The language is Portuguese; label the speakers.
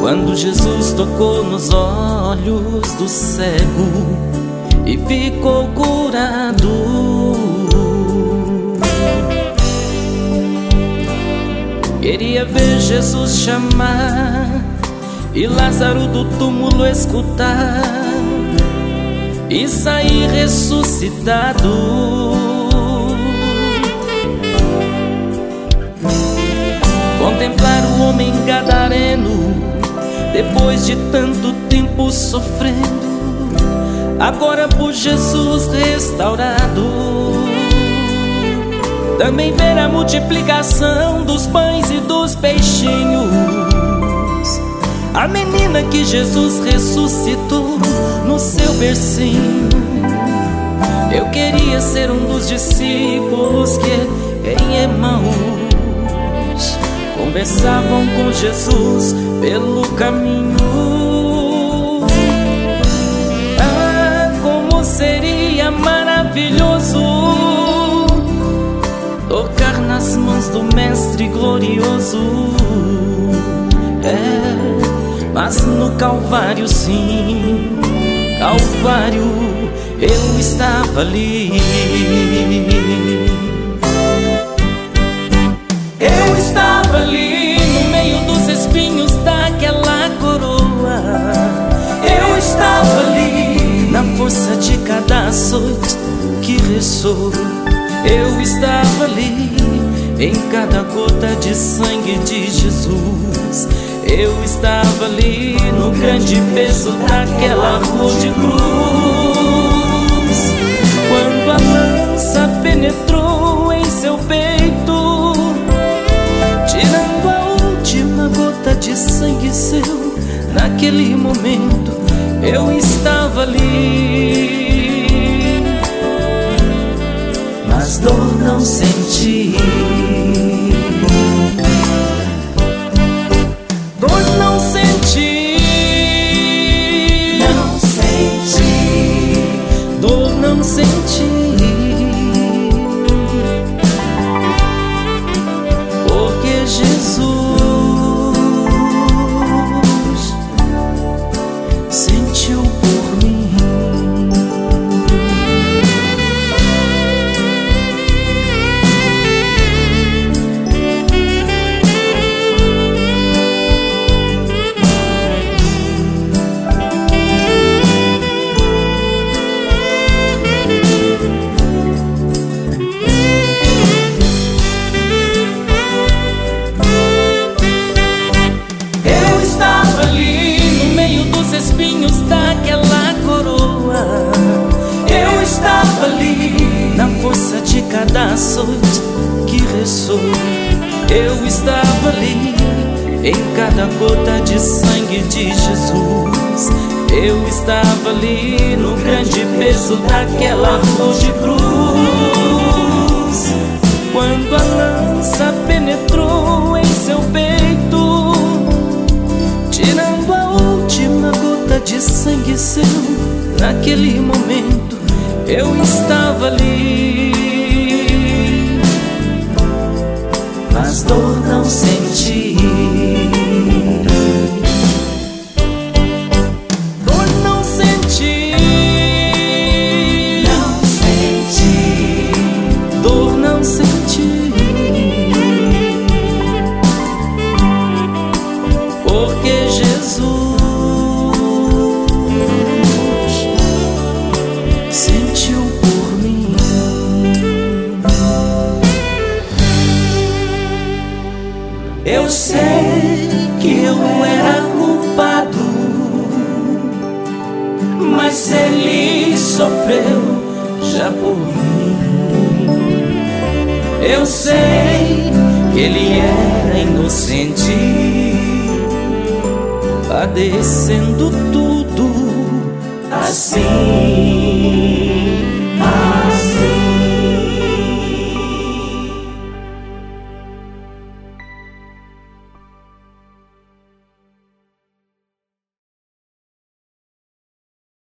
Speaker 1: Quando Jesus tocou nos olhos do cego e ficou curado, queria ver Jesus chamar e Lázaro do túmulo escutar e sair ressuscitado. Contemplar o homem gadareno, depois de tanto tempo sofrendo, agora por Jesus restaurado. Também ver a multiplicação dos pães e dos peixinhos, a menina que Jesus ressuscitou no seu bercinho. Eu queria ser um dos discípulos que em Emaús conversavam com Jesus pelo caminho. Ah, como seria maravilhoso tocar nas mãos do Mestre glorioso. Mas no Calvário, sim, Calvário, eu estava ali. Eu estava ali no meio dos espinhos daquela coroa. Eu estava ali na força de cada açoite que ressoa. Eu estava ali em cada gota de sangue de Jesus. Eu estava ali no grande peso daquela rude cruz. Quando a lança penetrou em seu peito, tirando a última gota de sangue seu, naquele momento eu estava ali, mas dor não senti. Dor não senti, não senti, dor não senti, porque Jesus sentiu por mim. Espinhos daquela coroa, eu estava ali na força de cada açoite que ressoa. Eu estava ali em cada gota de sangue de Jesus. Eu estava ali no grande peso daquela rude cruz. Quando a lança penetrou em seu peito, tirando a última gota de sangue seu, naquele momento eu estava ali, mas dor não senti. Dor não senti, não senti, dor não senti, porque Jesus sentiu por mim. Eu sei que eu era culpado, mas Ele sofreu já por mim. Eu sei que Ele era inocente, padecendo tudo assim.